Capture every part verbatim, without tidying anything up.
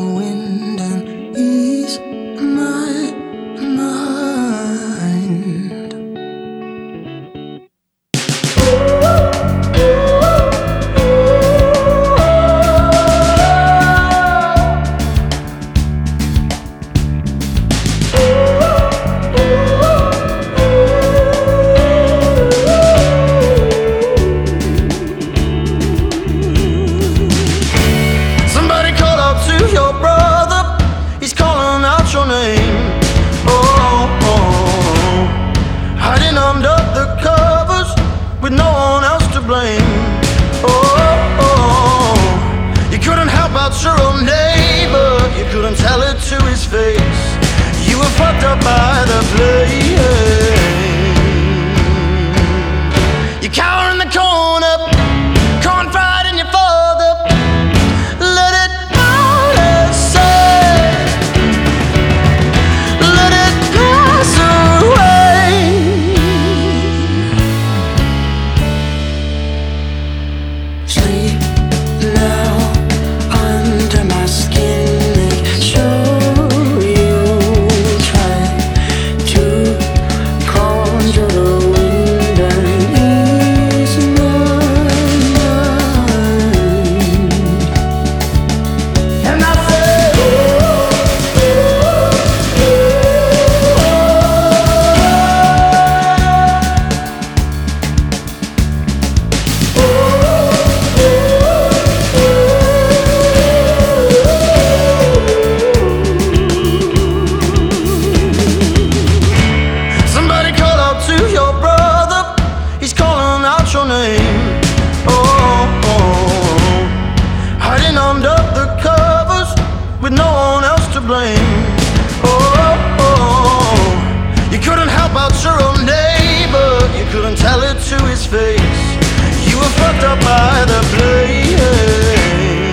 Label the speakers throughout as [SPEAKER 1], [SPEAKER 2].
[SPEAKER 1] wind and ease my mind. Your name, oh, oh, hiding under the covers with no one else to blame. Oh, oh, you couldn't help out your own neighbor, you couldn't tell it to his face. You were fucked up by the blame. You cower in the corner, confide in your father. Let it out and say. Sleep now under my skin. Make sure you try to conjure the wind and ease my mind. And I say, oh, oh, your name, oh, oh, hiding under the covers with no one else to blame. Oh, oh, you couldn't help out your own neighbor, you couldn't tell it to his face. You were fucked up by the blame.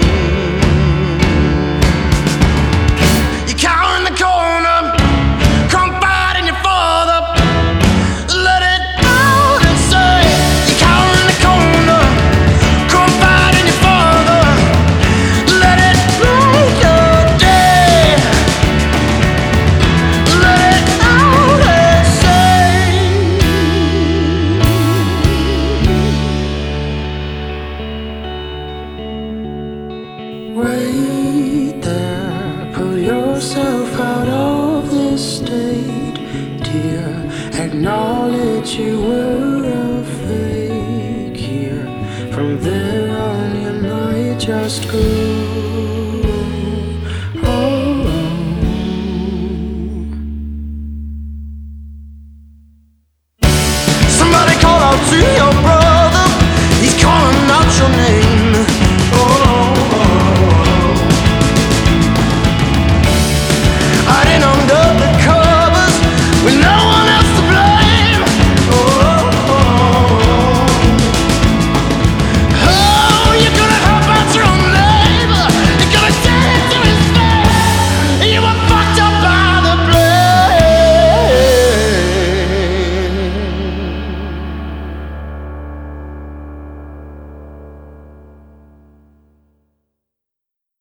[SPEAKER 1] You cower in the corner, confide in your father. Let it out and say. Wait there, pull yourself out of this state, dear. Acknowledge you were a fake here. From there on, you might just go.